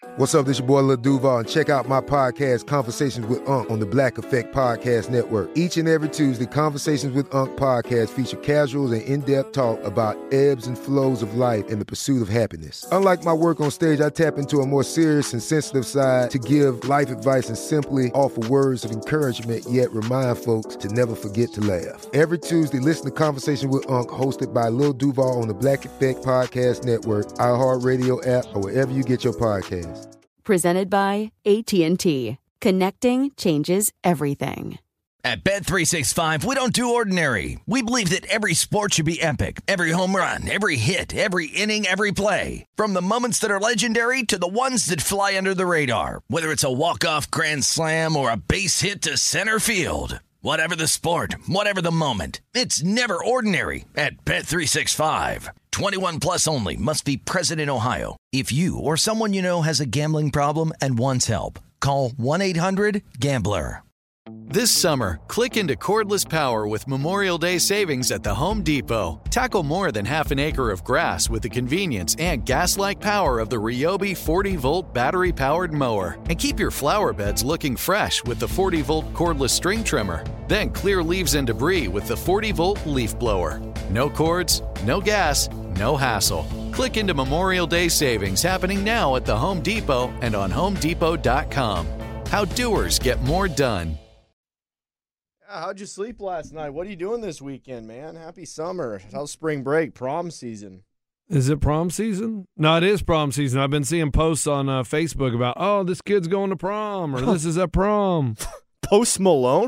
What's up, this your boy Lil Duval, and check out my podcast, Conversations with Unc, on the Black Effect Podcast Network. Each and every Tuesday, Conversations with Unc podcast feature casuals and in-depth talk about ebbs and flows of life and the pursuit of happiness. Unlike my work on stage, I tap into a more serious and sensitive side to give life advice and simply offer words of encouragement, yet remind folks to never forget to laugh. Every Tuesday, listen to Conversations with Unc, hosted by Lil Duval on the Black Effect Podcast Network, iHeartRadio app, or wherever you get your podcasts. Presented by AT&T. Connecting changes everything. At Bet365, we don't do ordinary. We believe that every sport should be epic. Every home run, every hit, every inning, every play. From the moments that are legendary to the ones that fly under the radar. Whether it's a walk-off grand slam or a base hit to center field. Whatever the sport, whatever the moment. It's never ordinary at Bet365. 21 plus only. Must be present in Ohio. If you or someone you know has a gambling problem and wants help, call 1-800-GAMBLER. This summer, click into cordless power with Memorial Day savings at the Home Depot. Tackle more than half an acre of grass with the convenience and gas-like power of the Ryobi 40-volt battery-powered mower. And keep your flower beds looking fresh with the 40-volt cordless string trimmer. Then clear leaves and debris with the 40-volt leaf blower. No cords, no gas, no hassle. Click into Memorial Day savings happening now at the Home Depot and on HomeDepot.com. How doers get more done. How'd you sleep last night? What are you doing this weekend, man? Happy summer. How's spring break? Prom season. Is it prom season? No, it is prom season. I've been seeing posts on Facebook about, oh, this kid's going to prom, or this is at prom. Post Malone?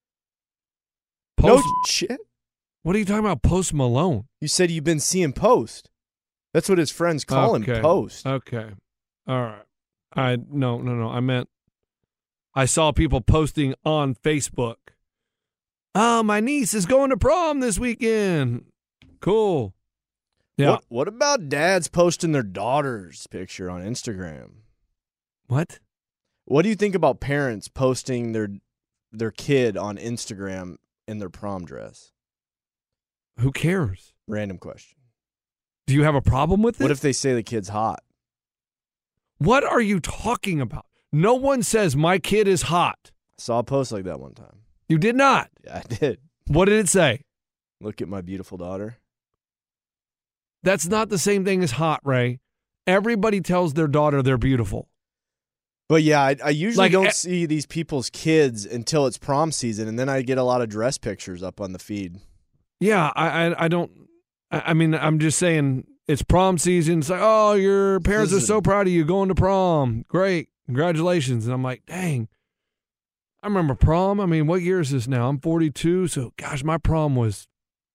No shit. What are you talking about, Post Malone? You said you've been seeing Post. That's what his friends call him, Post. Okay. All right. No. I meant I saw people posting on Facebook. Oh, my niece is going to prom this weekend. Cool. Yeah. What about dads posting their daughter's picture on Instagram? What? What do you think about parents posting their kid on Instagram in their prom dress? Who cares? Random question. Do you have a problem with it? What if they say the kid's hot? What are you talking about? No one says my kid is hot. I saw a post like that one time. You did not? Yeah, I did. What did it say? Look at my beautiful daughter. That's not the same thing as hot, Ray. Everybody tells their daughter they're beautiful. But yeah, I usually don't see these people's kids until it's prom season, and then I get a lot of dress pictures up on the feed. Yeah, I don't. I mean, I'm just saying it's prom season. It's like, oh, your parents are so proud of you going to prom. Great. Congratulations. And I'm like, dang. I remember prom. I mean, what year is this now? I'm 42, so gosh, my prom was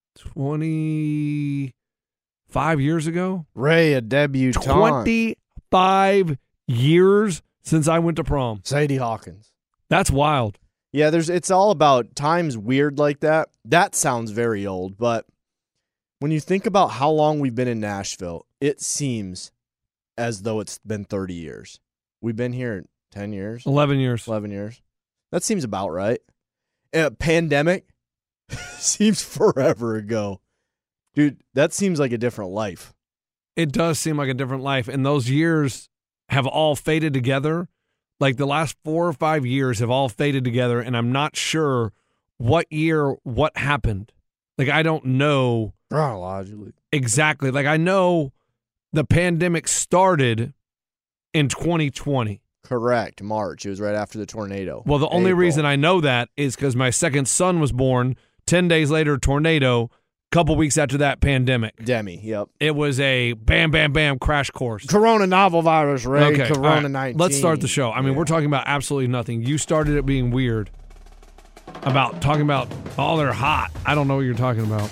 25 years ago. Ray, a debutante. 25 years since I went to prom. Sadie Hawkins. That's wild. Yeah, it's all about times weird like that. That sounds very old, but when you think about how long we've been in Nashville, it seems as though it's been 30 years. We've been here 10 years? 11 years. 11 years. That seems about right. Pandemic seems forever ago. Dude, that seems like a different life. It does seem like a different life. And those years have all faded together. Like the last 4 or 5 years have all faded together. And I'm not sure what year, what happened. Like, I don't know. Chronologically. Exactly. Like, I know the pandemic started in 2020. Correct. March. It was right after the tornado. Well, the only reason I know that is because my second son was born. 10 days later, tornado. Couple weeks after that, pandemic. Demi, yep. It was a bam, bam, bam crash course. Corona novel virus, Ray. Okay, Corona-19. right. Let's start the show. I mean, we're talking about absolutely nothing. You started it being weird about talking about, oh, they're hot. I don't know what you're talking about.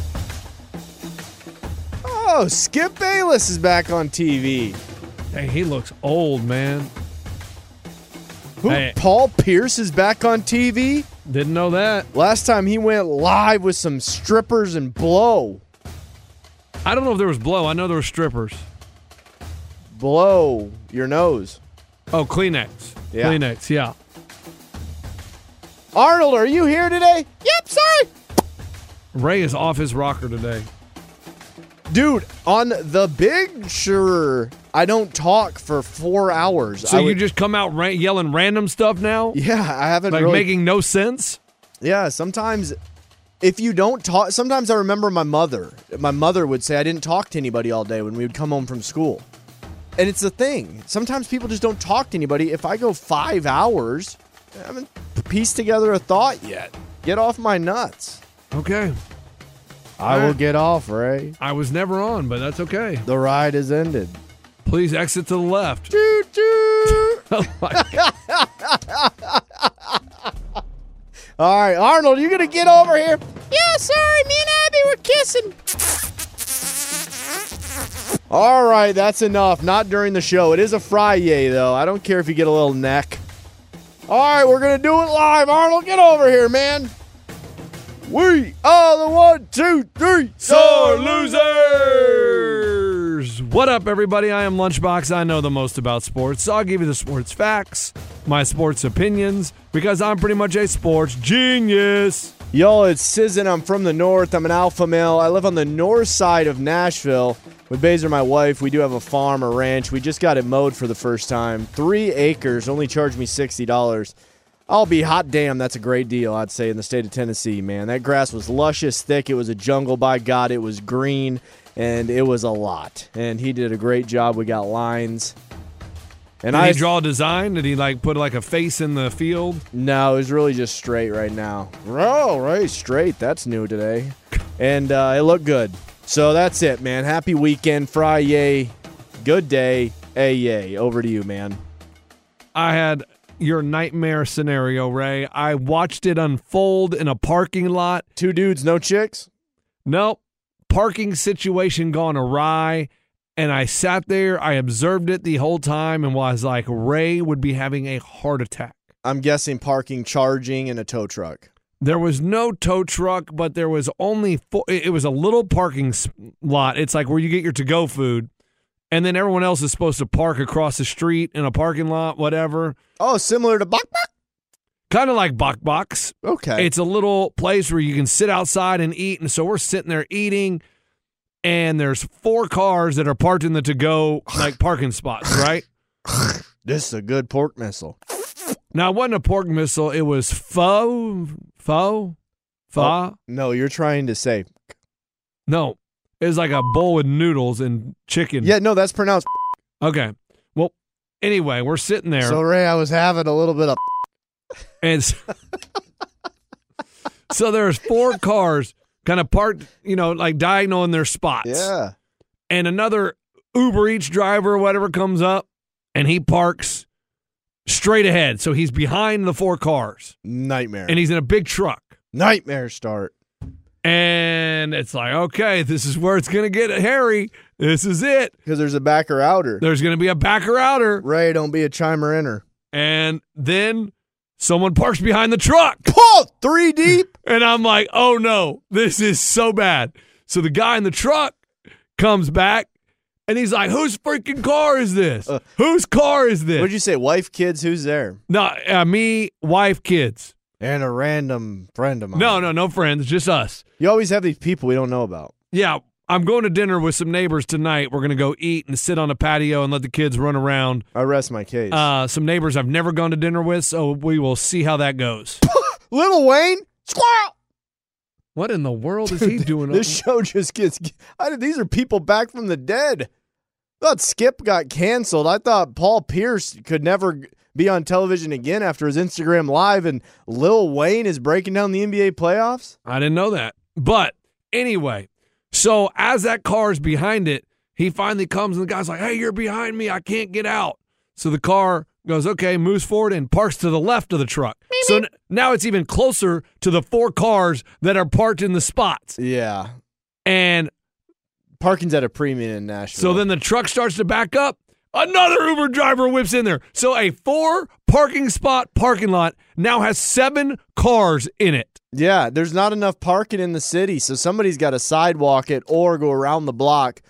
Oh, Skip Bayless is back on TV. Hey, he looks old, man. Hey. Paul Pierce is back on TV? Didn't know that. Last time he went live with some strippers and blow. I don't know if there was blow. I know there were strippers. Blow your nose. Oh, Kleenex. Yeah. Kleenex, yeah. Arnold, are you here today? Yep, sorry. Ray is off his rocker today. Dude, on the Big Sur, I don't talk for 4 hours. So you just come out yelling random stuff now? Yeah, I haven't like really... making no sense? Yeah, sometimes if you don't talk... Sometimes I remember my mother. My mother would say I didn't talk to anybody all day when we would come home from school. And it's the thing. Sometimes people just don't talk to anybody. If I go 5 hours, I haven't pieced together a thought yet. Get off my nuts. Okay. I will get off, Ray. I was never on, but that's okay. The ride has ended. Please exit to the left. Choo choo. Oh my God. All right, Arnold, you gonna get over here? Yeah, sorry, me and Abby were kissing. All right, that's enough. Not during the show. It is a Friday, though. I don't care if you get a little neck. All right, we're gonna do it live. Arnold, get over here, man. We are the 1, 2, 3 sore losers. What up, everybody? I am Lunchbox. I know the most about sports, so I'll give you the sports facts, my sports opinions, because I'm pretty much a sports genius. Yo, it's Sizzin. I'm from the north. I'm an alpha male. I live on the north side of Nashville with Baser, my wife. We do have a farm, a ranch. We just got it mowed for the first time. 3 acres, only charged me $60. I'll be hot damn, that's a great deal, I'd say, in the state of Tennessee, man. That grass was luscious, thick. It was a jungle, by God. It was green, and it was a lot. And he did a great job. We got lines. And Did he draw a design? Did he put a face in the field? No, it was really just straight right now. Oh, right, straight. That's new today. And it looked good. So that's it, man. Happy weekend. Friday. Good day. Hey, yay. Over to you, man. I had your nightmare scenario, Ray. I watched it unfold in a parking lot. 2 dudes, no chicks? Nope. Parking situation gone awry. And I sat there, I observed it the whole time and was like, Ray would be having a heart attack. I'm guessing parking, charging, and a tow truck. There was no tow truck, but there was only it was a little parking lot. It's like where you get your to-go food. And then everyone else is supposed to park across the street in a parking lot, whatever. Oh, similar to Bok Bok? Kind of like Bok Bok's. Okay. It's a little place where you can sit outside and eat. And so we're sitting there eating, and there's 4 cars that are parked in the to-go parking spots, right? This is a good pork missile. Now, it wasn't a pork missile. It was pho. Oh, no, you're trying to say. No. It was like a bowl with noodles and chicken. Yeah, no, that's pronounced. Okay. Well, anyway, we're sitting there. So, Ray, I was having a little bit of. And so there's 4 cars kind of parked, diagonal in their spots. Yeah. And another Uber Eats driver or whatever comes up, and he parks straight ahead. So he's behind the 4 cars. Nightmare. And he's in a big truck. Nightmare start. And it's like, okay, this is where it's going to get hairy. This is it. Because there's a backer outer. There's going to be a backer outer. Ray, don't be a chimer inner. And then someone parks behind the truck. Oh, 3 deep. And I'm like, oh no, this is so bad. So the guy in the truck comes back and he's like, whose freaking car is this? Whose car is this? What'd you say? Wife, kids, who's there? No, me, wife, kids. And a random friend of mine. No friends, just us. You always have these people we don't know about. Yeah, I'm going to dinner with some neighbors tonight. We're going to go eat and sit on a patio and let the kids run around. I rest my case. Some neighbors I've never gone to dinner with, so we will see how that goes. Lil Wayne? Squirrel! What in the world is he doing? This show just gets... these are people back from the dead. I thought Skip got canceled. I thought Paul Pierce could never be on television again after his Instagram Live, and Lil Wayne is breaking down the NBA playoffs? I didn't know that. But anyway, so as that car's behind it, he finally comes and the guy's like, hey, you're behind me. I can't get out. So the car goes, okay, moves forward and parks to the left of the truck. So now it's even closer to the 4 cars that are parked in the spots. Yeah. And parking's at a premium in Nashville. So then the truck starts to back up. Another Uber driver whips in there. So a 4 parking spot parking lot now has 7 cars in it. Yeah, there's not enough parking in the city, so somebody's got to sidewalk it or go around the block,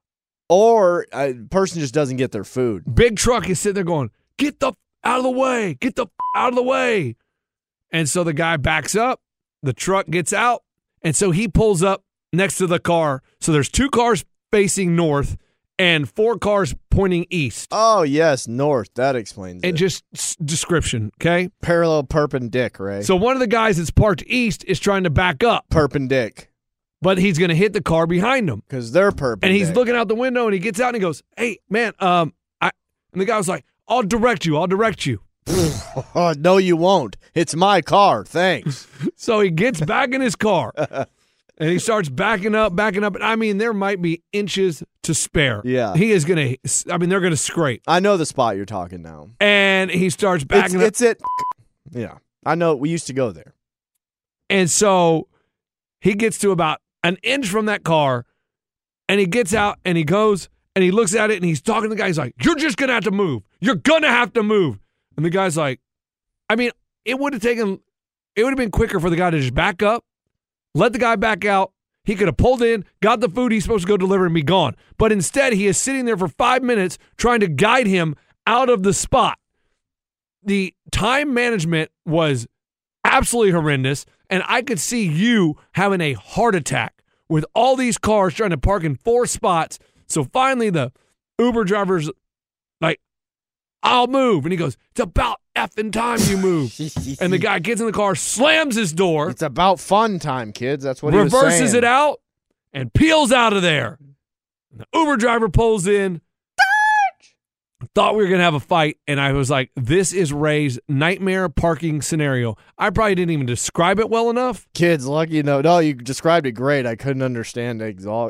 or a person just doesn't get their food. Big truck is sitting there going, get the out of the way, get the out of the way. And so the guy backs up, the truck gets out, and so he pulls up next to the car. So there's 2 cars facing north and 4 cars pointing east. Oh, yes, north. That explains it. And just description, okay? Parallel perpendic, right? So one of the guys that's parked east is trying to back up, Perpendic. but he's going to hit the car behind him. Because they're perpendic. And he's looking out the window, and he gets out and he goes, "Hey, man, and the guy was like, I'll direct you. Oh, no, you won't. It's my car. Thanks. So he gets back in his car, and he starts backing up. I mean, there might be inches to spare. Yeah. He is going to, they're going to scrape. I know the spot you're talking now. And he starts backing up. It's it. Yeah. I know. We used to go there. And so he gets to about an inch from that car, and he gets out, and he goes, and he looks at it, and he's talking to the guy. He's like, "You're just going to have to move. You're going to have to move." And the guy's like, I mean, it would have been quicker for the guy to just back up, let the guy back out. He could have pulled in, got the food he's supposed to go deliver, and be gone. But instead, he is sitting there for 5 minutes trying to guide him out of the spot. The time management was absolutely horrendous, and I could see you having a heart attack with all these cars trying to park in 4 spots. So finally, the Uber driver's like, "I'll move." And he goes, "It's about effing time you move." And the guy gets in the car, slams his door. It's about fun time, kids. That's what he was saying. Reverses it out, and peels out of there. And the Uber driver pulls in. Thought we were going to have a fight, and I was like, this is Ray's nightmare parking scenario. I probably didn't even describe it well enough. Kids, lucky no, you described it great. I couldn't understand it. I'll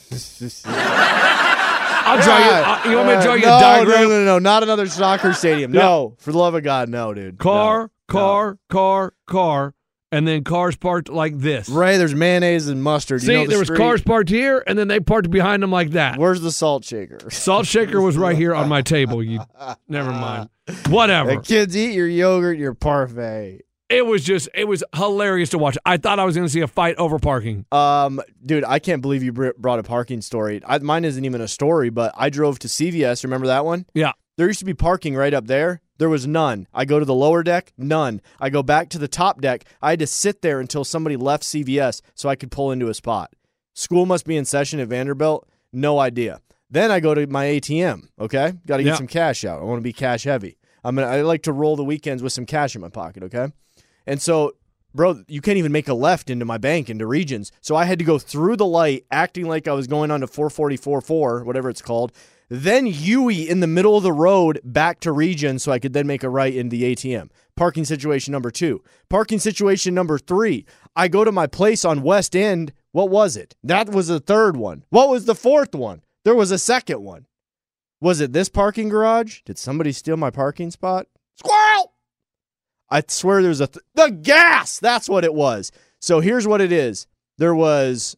draw you. You want me to draw you a diagram? No, not another soccer stadium. No, for the love of God, no, dude. Car, No. and then cars parked like this. Ray, there's mayonnaise and mustard. See, there was cars parked here, and then they parked behind them like that. Where's the salt shaker? Salt shaker was right here on my table. Never mind. Whatever. Hey, kids, eat your yogurt, your parfait. It was hilarious to watch. I thought I was going to see a fight over parking. Dude, I can't believe you brought a parking story. Mine isn't even a story, but I drove to CVS. Remember that one? Yeah. There used to be parking right up there. There was none. I go to the lower deck, none. I go back to the top deck. I had to sit there until somebody left CVS so I could pull into a spot. School must be in session at Vanderbilt. No idea. Then I go to my ATM, okay? Got to get some cash out. I want to be cash heavy. I like to roll the weekends with some cash in my pocket, okay? And so, bro, you can't even make a left into my bank, into Regions. So I had to go through the light, acting like I was going on to 444, whatever it's called, then Huey in the middle of the road back to Regions so I could then make a right in the ATM. Parking situation number 2. Parking situation number 3. I go to my place on West End. What was it? That was the 3rd one. What was the 4th one? There was a 2nd one. Was it this parking garage? Did somebody steal my parking spot? Squirrel! I swear there was the gas! That's what it was. So here's what it is. There was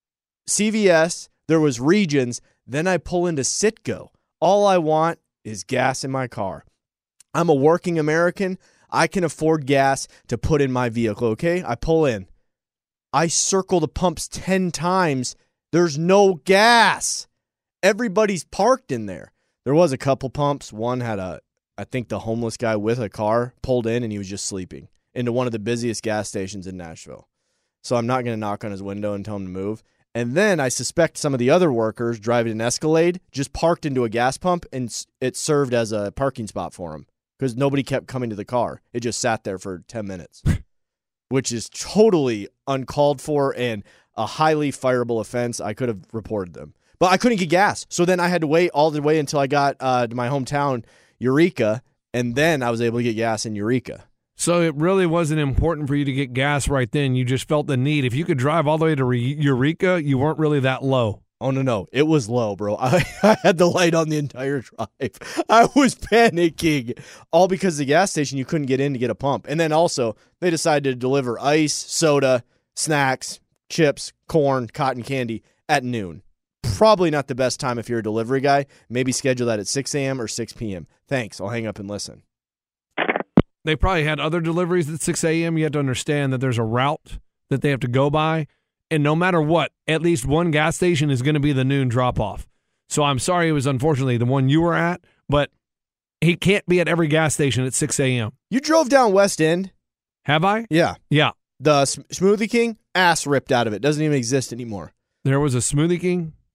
CVS. There was Regions. Then I pull into Citgo. All I want is gas in my car. I'm a working American. I can afford gas to put in my vehicle, okay? I pull in. I circle the pumps 10 times. There's no gas. Everybody's parked in there. There was a couple pumps. One had I think the homeless guy with a car pulled in and he was just sleeping into one of the busiest gas stations in Nashville. So I'm not going to knock on his window and tell him to move. And then I suspect some of the other workers driving an Escalade just parked into a gas pump and it served as a parking spot for them because nobody kept coming to the car. It just sat there for 10 minutes, which is totally uncalled for and a highly fireable offense. I could have reported them, but I couldn't get gas. So then I had to wait all the way until I got to my hometown, Eureka, and then I was able to get gas in Eureka. So it really wasn't important for you to get gas right then. You just felt the need. If you could drive all the way to Eureka, you weren't really that low. Oh, no. It was low, bro. I had the light on the entire drive. I was panicking. All because the gas station, you couldn't get in to get a pump. And then also, they decided to deliver ice, soda, snacks, chips, corn, cotton candy at noon. Probably not the best time if you're a delivery guy. Maybe schedule that at 6 a.m. or 6 p.m. Thanks. I'll hang up and listen. They probably had other deliveries at 6 a.m. You have to understand that there's a route that they have to go by. And no matter what, at least one gas station is going to be the noon drop-off. So I'm sorry it was unfortunately the one you were at, but he can't be at every gas station at 6 a.m. You drove down West End? Have I? Yeah. Yeah. The Smoothie King, ass ripped out of it. Doesn't even exist anymore. There was a Smoothie King?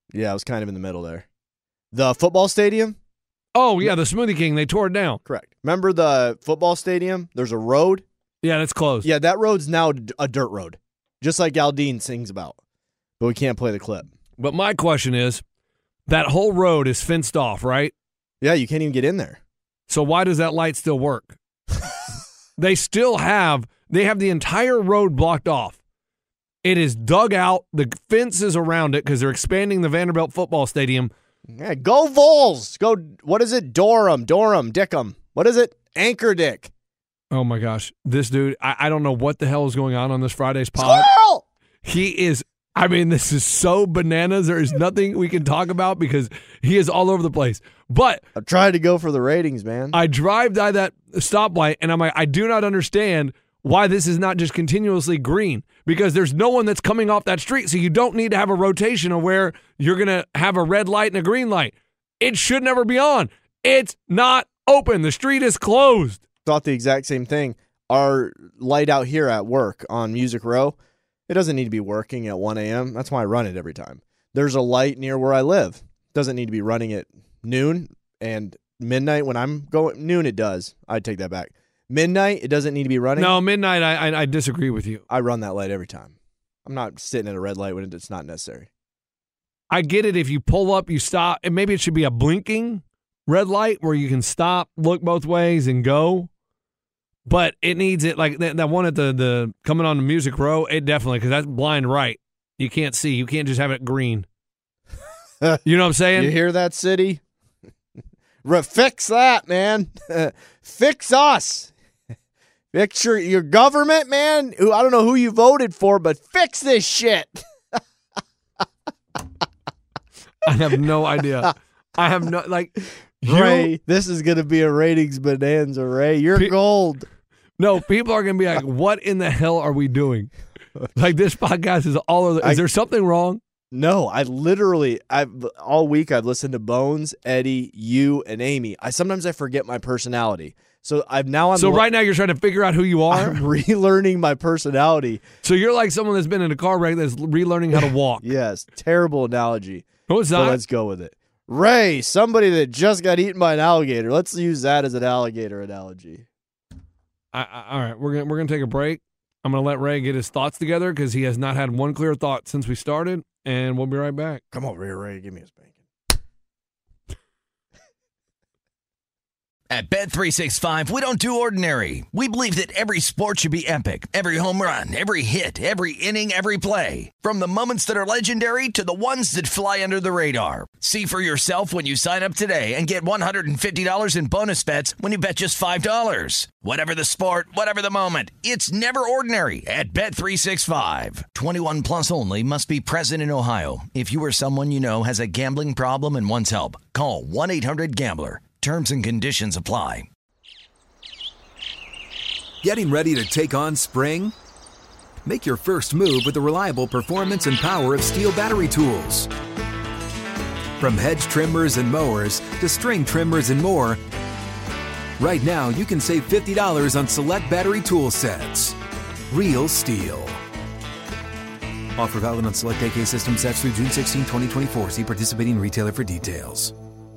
Yeah, it was kind of in the middle there. The football stadium? Oh, yeah, the Smoothie King. They tore it down. Correct. Remember the football stadium? There's a road. Yeah, that's closed. Yeah, that road's now a dirt road, just like Aldine sings about. But we can't play the clip. But my question is, that whole road is fenced off, right? Yeah, you can't even get in there. So why does that light still work? They have the entire road blocked off. It is dug out. The fence is around it because they're expanding the Vanderbilt football stadium. Yeah, go Vols. Go, what is it? Durham, Dickham. What is it? Anchor Dick. Oh, my gosh. This dude, I don't know what the hell is going on this Friday's pod. Squirrel! He is, I mean, this is so bananas. There is nothing we can talk about because he is all over the place. But I'm trying to go for the ratings, man. I drive by that stoplight, and I'm like, I do not understand why this is not just continuously green, because there's no one that's coming off that street, so you don't need to have a rotation of where you're going to have a red light and a green light. It should never be on. It's not open. The street is closed. Thought the exact same thing. Our light out here at work on Music Row, it doesn't need to be working at 1 a.m. That's why I run it every time. There's a light near where I live. Doesn't need to be running at noon and midnight. When I'm going noon, it does. I take that back. Midnight, it doesn't need to be running. No, midnight, I disagree with you. I run that light every time. I'm not sitting at a red light when it's not necessary. I get it if you pull up, you stop, and maybe it should be a blinking red light where you can stop, look both ways, and go. But it needs it, like that one at the coming on the Music Row, it definitely, because that's blind right. You can't see. You can't just have it green. You know what I'm saying? You hear that, city? Fix that, man. Fix us. Fix your government, man. Who I don't know who you voted for, but fix this shit. I have no idea. I have no, like, Ray, this is going to be a ratings bonanza, Ray. You're gold. No, people are going to be like, what in the hell are we doing? Like, this podcast is all over. Is there something wrong? No, all week I've listened to Bones, Eddie, you, and Amy. Sometimes I forget my personality. So right now you're trying to figure out who you are? I'm relearning my personality. So you're like someone that's been in a car wreck that's relearning how to walk. Yes, terrible analogy. No, it's not. But let's go with it. Ray, somebody that just got eaten by an alligator. Let's use that as an alligator analogy. All right, we're gonna take a break. I'm gonna let Ray get his thoughts together because he has not had one clear thought since we started, and we'll be right back. Come over here, Ray. Give me a spanking. At Bet365, we don't do ordinary. We believe that every sport should be epic. Every home run, every hit, every inning, every play. From the moments that are legendary to the ones that fly under the radar. See for yourself when you sign up today and get $150 in bonus bets when you bet just $5. Whatever the sport, whatever the moment, it's never ordinary at Bet365. 21 plus only. Must be present in Ohio. If you or someone you know has a gambling problem and wants help, call 1-800-GAMBLER. Terms and conditions apply. Getting ready to take on spring? Make your first move with the reliable performance and power of Steel battery tools. From hedge trimmers and mowers to string trimmers and more, right now you can save $50 on select battery tool sets. Real Steel. Offer valid on select AK system sets through June 16, 2024. See participating retailer for details.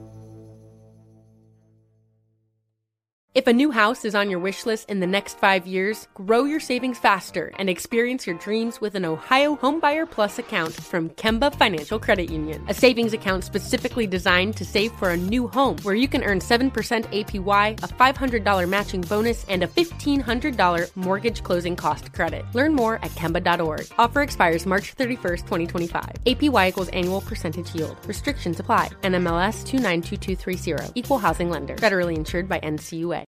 If a new house is on your wish list in the next 5 years, grow your savings faster and experience your dreams with an Ohio Homebuyer Plus account from Kemba Financial Credit Union. A savings account specifically designed to save for a new home where you can earn 7% APY, a $500 matching bonus, and a $1,500 mortgage closing cost credit. Learn more at Kemba.org. Offer expires March 31st, 2025. APY equals annual percentage yield. Restrictions apply. NMLS 292230. Equal housing lender. Federally insured by NCUA.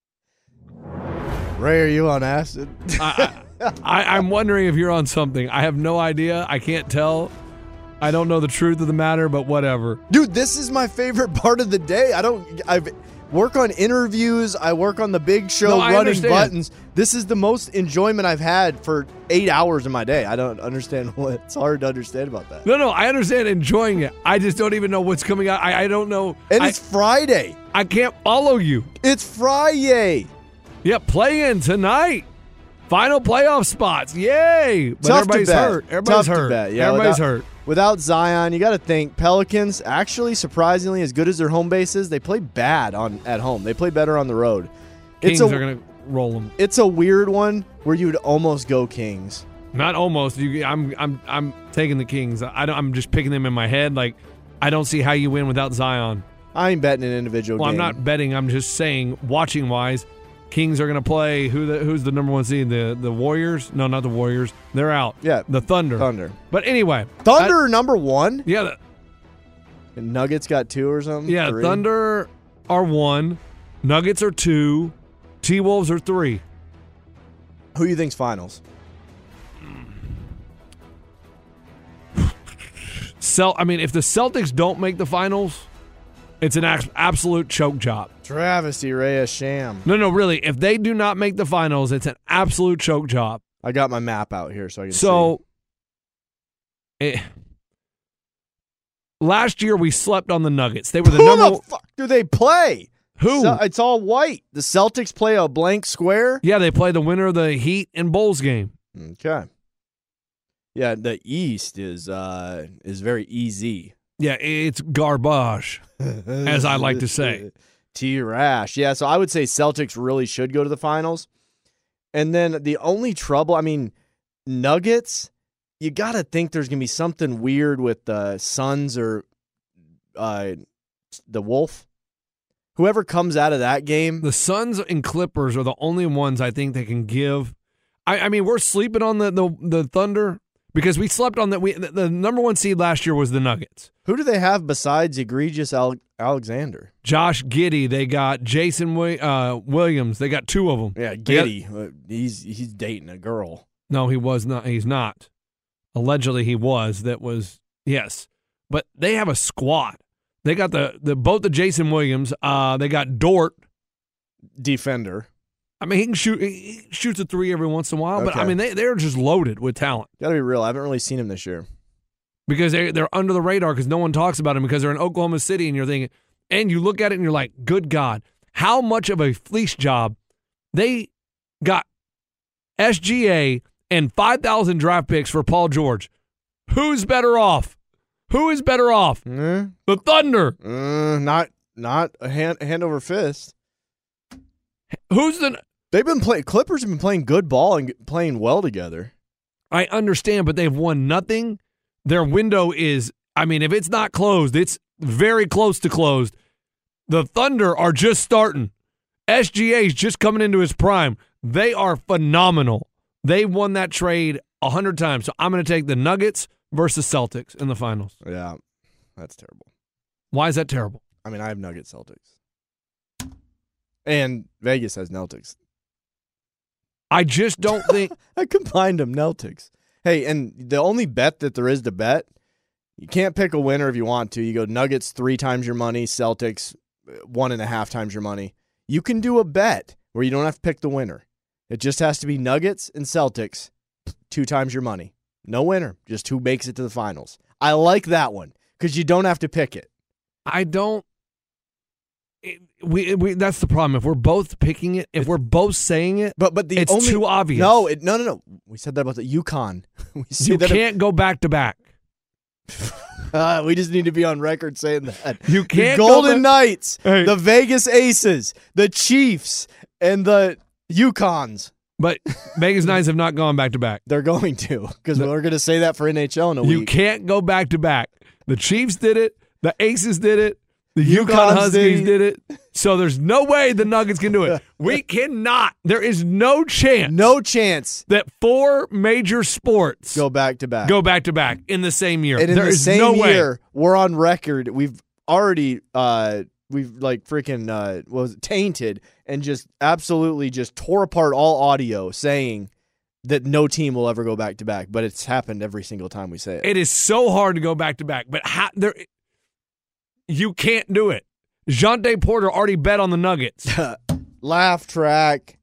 Ray, are you on acid? I'm wondering if you're on something. I have no idea. I can't tell. I don't know the truth of the matter, but whatever. Dude, this is my favorite part of the day. I work on interviews. I work on the big show, running buttons. This is the most enjoyment I've had for 8 hours of my day. I don't understand it's hard to understand about that. No, I understand enjoying it. I just don't even know what's coming out. I don't know. And it's Friday. I can't follow you. It's Friday. Yeah, play-in tonight. Final playoff spots. Yay. But Tough everybody's to bet. hurt. Everybody's Tough hurt. To bet. Yeah, everybody's hurt. without Zion, you got to think Pelicans actually surprisingly as good as their home base is, they play bad at home. They play better on the road. Kings are going to roll them. It's a weird one where you would almost go Kings. Not almost. I'm taking the Kings. I'm just picking them in my head. Like, I don't see how you win without Zion. I ain't betting an individual game. I'm not betting. I'm just saying, watching wise, Kings are going to play. Who's the number one seed? The Warriors? No, not the Warriors. They're out. Yeah, the Thunder. But anyway, Thunder number one. Yeah. And Nuggets got 2 or something. Yeah, 3? Thunder are 1. Nuggets are 2. T-Wolves are 3. Who do you think's finals? If the Celtics don't make the finals, it's an absolute choke job. Travesty, Reyes, sham. No, really. If they do not make the finals, it's an absolute choke job. I got my map out here so I can see. Last year we slept on the Nuggets. They were the Who the fuck do they play? Who? It's all white. The Celtics play a blank square? Yeah, they play the winner of the Heat and Bulls game. Okay. Yeah, the East is very easy. Yeah, it's garbage, as I like to say. T-Rash. Yeah, so I would say Celtics really should go to the finals. And then the only trouble, Nuggets, you got to think there's going to be something weird with the Suns or the Wolf. Whoever comes out of that game. The Suns and Clippers are the only ones I think they can give. We're sleeping on the Thunder because we slept on the number one seed last year was the Nuggets. Who do they have besides egregious Alexander? Josh Giddey. They got Jason Williams. They got 2 of them. Yeah, Giddey. He's dating a girl. No, he was not. He's not. Allegedly, he was. That was yes. But they have a squad. They got both the Jason Williams. They got Dort, defender. He can shoot. He shoots a 3 every once in a while. Okay. But they're just loaded with talent. Got to be real. I haven't really seen him this year because they're under the radar because no one talks about them because they're in Oklahoma City and you're thinking, and you look at it and you're like, good God, how much of a fleece job they got SGA and 5,000 draft picks for Paul George. Who's better off? Who is better off? The Thunder. Not a hand over fist. Clippers have been playing good ball and playing well together. I understand, but they've won nothing. Their window is, if it's not closed, it's very close to closed. The Thunder are just starting. SGA is just coming into his prime. They are phenomenal. They won that trade 100 times. So I'm going to take the Nuggets versus Celtics in the finals. Yeah, that's terrible. Why is that terrible? I have Nuggets Celtics. And Vegas has Celtics. I just don't think. I combined them, Celtics. Hey, and the only bet that there is to bet, you can't pick a winner if you want to. You go Nuggets 3 times your money, Celtics 1.5 times your money. You can do a bet where you don't have to pick the winner. It just has to be Nuggets and Celtics 2 times your money. No winner, just who makes it to the finals. I like that one because you don't have to pick it. I don't. We that's the problem. If we're both picking it, if we're both saying it, but it's too obvious. No. We said that about the UConn. You can't go back to back. We just need to be on record saying that. You can't. The Golden Knights, the Vegas Aces, the Chiefs, and the UConns. But Vegas Knights have not gone back to back. They're going to because we're going to say that for NHL in a week. You can't go back to back. The Chiefs did it. The Aces did it. The UConn Huskies did it. So there's no way the Nuggets can do it. We cannot. There is no chance. No chance that 4 major sports go back to back in the same year. And in the same year, we're on record. We've already tainted and just absolutely just tore apart all audio saying that no team will ever go back to back. But it's happened every single time we say it. It is so hard to go back to back. But you can't do it. Jonte Porter already bet on the Nuggets. Laugh track.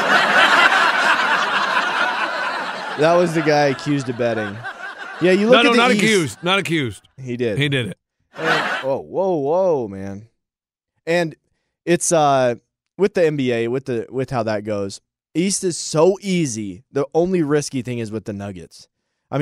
That was the guy accused of betting. Yeah, you look at the not East. accused. Not accused. He did. He did it. And, whoa, man. And it's with the NBA, with how that goes. East is so easy. The only risky thing is with the Nuggets. The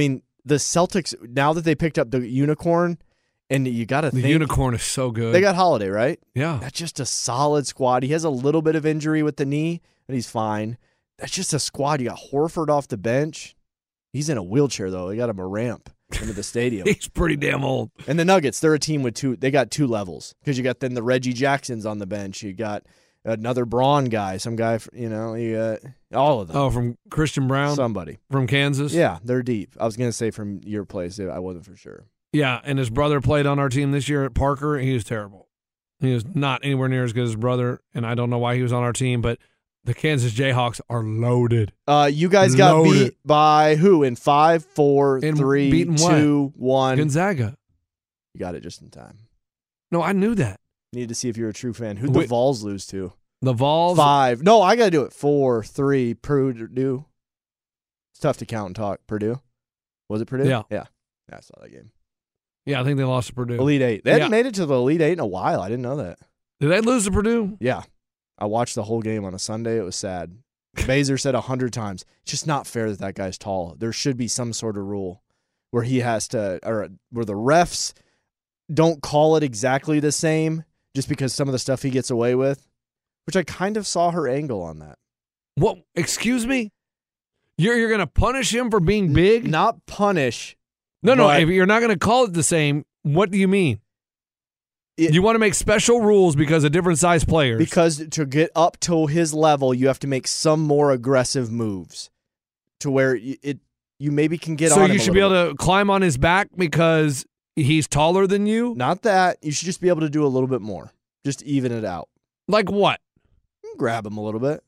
the Celtics, now that they picked up the unicorn, and you got to think. The unicorn is so good. They got Holiday, right? Yeah. That's just a solid squad. He has a little bit of injury with the knee, but he's fine. That's just a squad. You got Horford off the bench. He's in a wheelchair, though. They got him a ramp into the stadium. He's pretty damn old. And the Nuggets, they're a team with they got 2 levels because you got then the Reggie Jacksons on the bench. You got another Braun guy, some guy, you got all of them. Oh, from Christian Brown? Somebody. From Kansas? Yeah, they're deep. I was going to say from your place. I wasn't for sure. Yeah, and his brother played on our team this year at Parker. He was terrible. He was not anywhere near as good as his brother, and I don't know why he was on our team, but the Kansas Jayhawks are loaded. You guys got beat by who in 5, 4, 3, 2, 1? Gonzaga. You got it just in time. No, I knew that. Need to see if you're a true fan. Who'd the Vols lose to? The Vols? 5. No, I got to do it. 4, 3, Purdue. It's tough to count and talk. Purdue? Was it Purdue? Yeah. Yeah, I saw that game. Yeah, I think they lost to Purdue. Elite 8. They hadn't made it to the Elite 8 in a while. I didn't know that. Did they lose to Purdue? Yeah. I watched the whole game on a Sunday. It was sad. Baszler said 100 times, it's just not fair that guy's tall. There should be some sort of rule where he has to, or where the refs don't call it exactly the same just because some of the stuff he gets away with, which I kind of saw her angle on that. What? Excuse me? You're going to punish him for being big? Not punish. No. If you're not going to call it the same, what do you mean? You want to make special rules because of different size players. Because to get up to his level, you have to make some more aggressive moves to where you maybe can get on him. So you should be able to climb on his back because he's taller than you? Not that. You should just be able to do a little bit more. Just even it out. Like what? Grab him a little bit.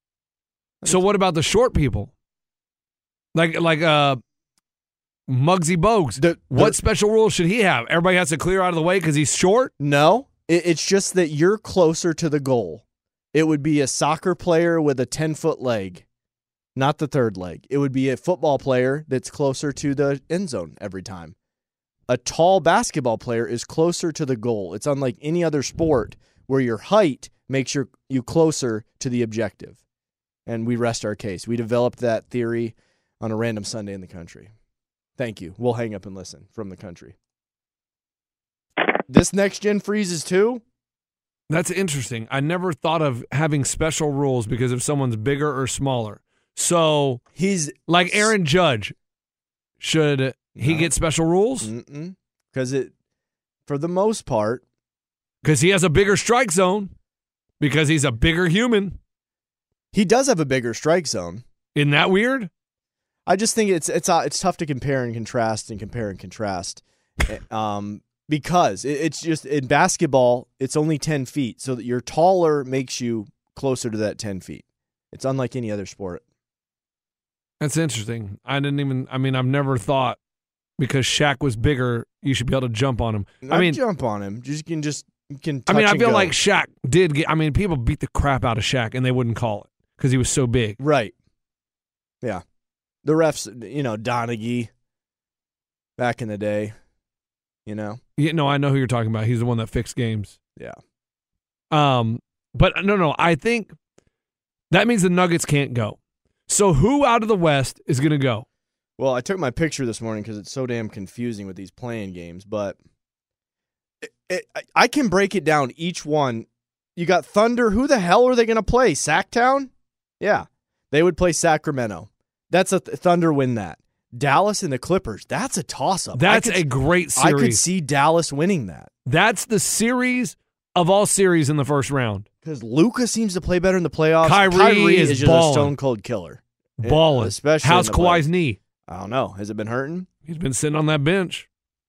So what about the short people? Like Muggsy Bogues. What special rules should he have? Everybody has to clear out of the way because he's short? No. It's just that you're closer to the goal. It would be a soccer player with a 10-foot leg, not the third leg. It would be a football player that's closer to the end zone every time. A tall basketball player is closer to the goal. It's unlike any other sport where your height makes you closer to the objective. And we rest our case. We developed that theory on a random Sunday in the country. Thank you. We'll hang up and listen from the country. This next gen freezes too? That's interesting. I never thought of having special rules because if someone's bigger or smaller. So he's like Aaron Judge. Should he get special rules? Because for the most part. Because he has a bigger strike zone. Because he's a bigger human. He does have a bigger strike zone. Isn't that weird? I just think it's tough to compare and contrast because it's just in basketball it's only 10 feet, so that you're taller makes you closer to that 10 feet. It's unlike any other sport. That's interesting. I've never thought because Shaq was bigger, you should be able to jump on him. Jump on him. You can touch I feel go. like Shaq did get. People beat the crap out of Shaq and they wouldn't call it because he was so big. Right. Yeah. The refs, Donaghy, back in the day, Yeah, no, I know who you're talking about. He's the one that fixed games. Yeah. But no, I think that means the Nuggets can't go. So who out of the West is going to go? Well, I took my picture this morning because it's so damn confusing with these playing games, but I can break it down each one. You got Thunder. Who the hell are they going to play? Sacktown? Yeah. They would play Sacramento. That's a Thunder win that. Dallas and the Clippers, that's a toss-up. That's a great series. I could see Dallas winning that. That's the series of all series in the first round. Because Luka seems to play better in the playoffs. Kyrie is just balling. a stone-cold killer. Balling. Especially how's Kawhi's knee? I don't know. Has it been hurting? He's been sitting on that bench.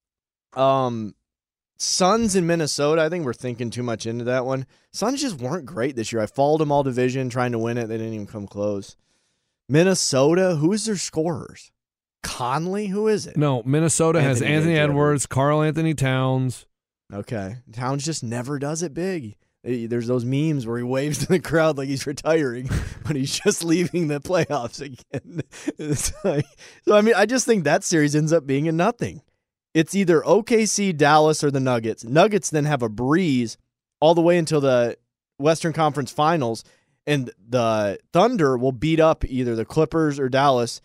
Suns in Minnesota, I think we're thinking too much into that one. Suns just weren't great this year. I followed them all division trying to win it. They didn't even come close. Minnesota, who is their scorers? Conley? Who is it? No, Minnesota has Anthony Edwards, Karl Anthony Towns. Okay. Towns just never does it big. There's those memes where he waves to the crowd like he's retiring, but he's just leaving the playoffs again. I just think that series ends up being a nothing. It's either OKC, Dallas, or the Nuggets. Nuggets then have a breeze all the way until the Western Conference Finals, and the Thunder will beat up either the Clippers or Dallas,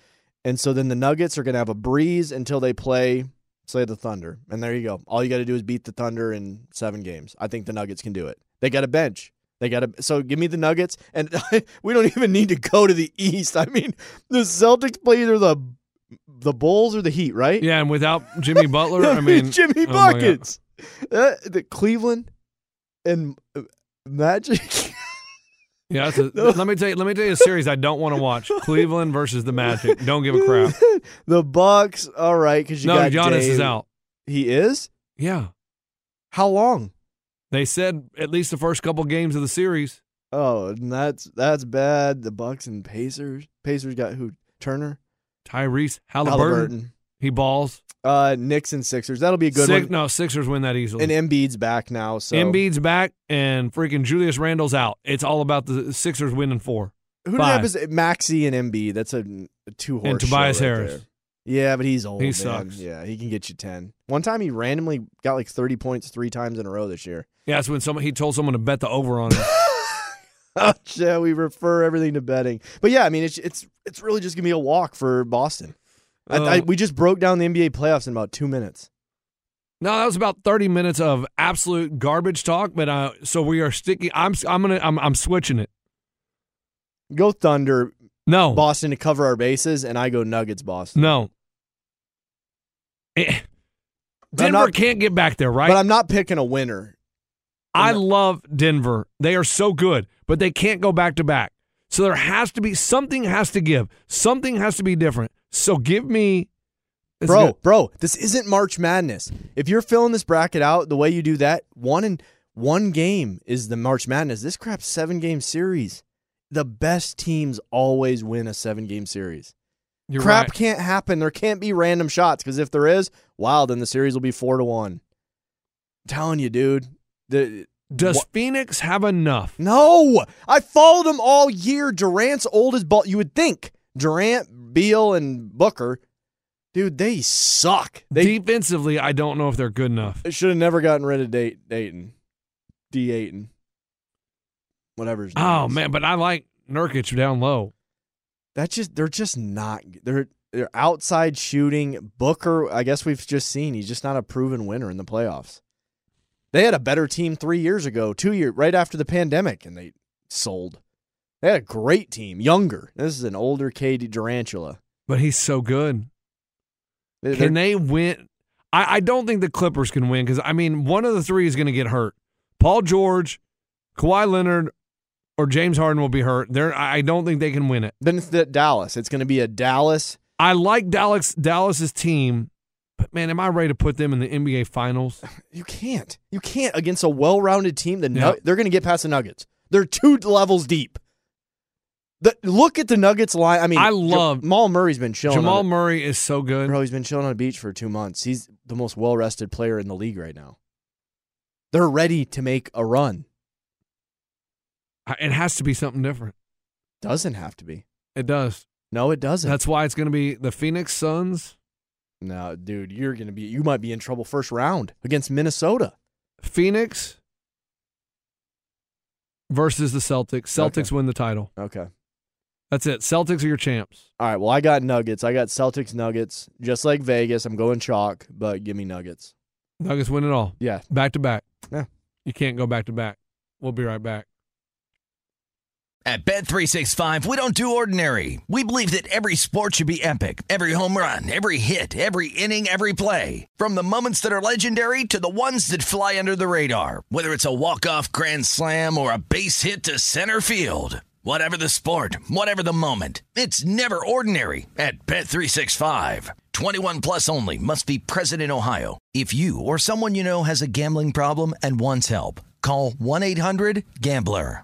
And so then the Nuggets are going to have a breeze until they play, say, the Thunder. And there you go. All you got to do is beat the Thunder in 7 games. I think the Nuggets can do it. They got a bench. So give me the Nuggets. And we don't even need to go to the East. I mean, the Celtics play either the Bulls or the Heat, right? Yeah, and without Jimmy Butler, I mean, Jimmy Buckets. The Cleveland and Magic. Yeah, let me tell you a series I don't want to watch: Cleveland versus the Magic. Don't give a crap. The Bucks, all right, because you got Giannis Dave. is out. He is? Yeah. How long? They said at least the first couple games of the series. Oh, and that's bad. The Bucks and Pacers. Pacers got who? Turner, Tyrese Halliburton. He balls. Knicks and Sixers. That'll be a good one. No, Sixers win that easily. And Embiid's back now. So Embiid's back, and freaking Julius Randle's out. It's all about the Sixers winning 4. Who do they have as Maxey and Embiid? That's a 2-horse and Tobias show right Harris. there. Yeah, but he's old. He man. sucks. Yeah, he can get you 10. One time he randomly got like 30 points 3 times in a row this year. Yeah, that's when he told someone to bet the over on him. Oh, yeah, we refer everything to betting. But yeah, I mean, it's really just gonna be a walk for Boston. We just broke down the NBA playoffs in about 2 minutes. No, that was about 30 minutes of absolute garbage talk. But so we are sticking. I'm switching it. Go Thunder. No, Boston to cover our bases, and I go Nuggets. Boston. No. Denver can't get back there, right? But I'm not picking a winner. I love Denver. They are so good, but they can't go back to back. So there has to be something has to give. Something has to be different. So give me Bro, this isn't March Madness. If you're filling this bracket out the way you do that, one game is the March Madness. This crap's 7-game series. The best teams always win a 7-game series. Crap can't happen. There can't be random shots, because if there is, then the series will be 4-1. I'm telling you, dude. Does Phoenix have enough? No. I followed them all year. Durant's old as ball. You would think. Durant, Beal, and Booker. Dude, they suck. Defensively, I don't know if they're good enough. They should have never gotten rid of Dayton. D-Ayton. Whatever his name is. Man, but I like Nurkic down low. They're just not. They're outside shooting. Booker, I guess we've just seen, he's just not a proven winner in the playoffs. They had a better team 3 years ago, 2 years, right after the pandemic, and they sold. They had a great team, younger. This is an older KD Durantula. But he's so good. Can they win? I don't think the Clippers can win, because, I mean, one of the three is going to get hurt. Paul George, Kawhi Leonard, or James Harden will be hurt. I don't think they can win it. Then it's Dallas. It's going to be a Dallas. I like Dallas's team, but, man, am I ready to put them in the NBA Finals? You can't. You can't against a well-rounded team. They're going to get past the Nuggets. They're 2 levels deep. Look at the Nuggets line. I mean, Jamal Murray's been chilling. Jamal Murray is so good. Bro, he's been chilling on the beach for 2 months. He's the most well-rested player in the league right now. They're ready to make a run. It has to be something different. Doesn't have to be. It does. No, it doesn't. That's why it's going to be the Phoenix Suns. No, dude, you might be in trouble first round against Minnesota. Phoenix versus the Celtics. Celtics win the title. Okay. That's it. Celtics are your champs. All right, well, I got Nuggets. I got Celtics Nuggets. Just like Vegas, I'm going chalk, but give me Nuggets. Nuggets win it all. Yeah. Back to back. Yeah. You can't go back to back. We'll be right back. At Bet365, we don't do ordinary. We believe that every sport should be epic. Every home run, every hit, every inning, every play. From the moments that are legendary to the ones that fly under the radar. Whether it's a walk-off grand slam or a base hit to center field. Whatever the sport, whatever the moment. It's never ordinary at Bet365. 21 plus only. Must be present in Ohio. If you or someone you know has a gambling problem and wants help, call 1-800-GAMBLER.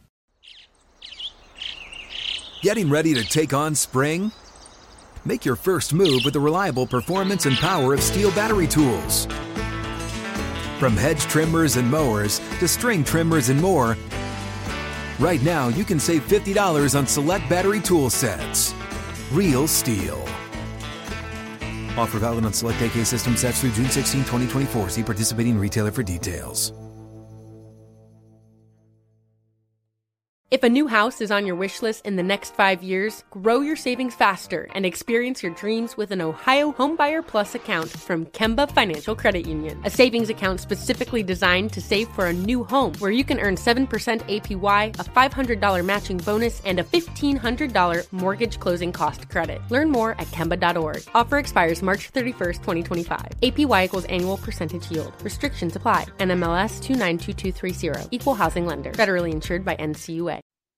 Getting ready to take on spring? Make your first move with the reliable performance and power of Steel battery tools. From hedge trimmers and mowers to string trimmers and more, right now you can save $50 on select battery tool sets. Real Steel. Offer valid on select AK system sets through June 16, 2024. See participating retailer for details. If a new house is on your wish list in the next 5 years, grow your savings faster and experience your dreams with an Ohio Homebuyer Plus account from Kemba Financial Credit Union. A savings account specifically designed to save for a new home, where you can earn 7% APY, a $500 matching bonus, and a $1,500 mortgage closing cost credit. Learn more at Kemba.org. Offer expires March 31st, 2025. APY equals annual percentage yield. Restrictions apply. NMLS 292230. Equal housing lender. Federally insured by NCUA.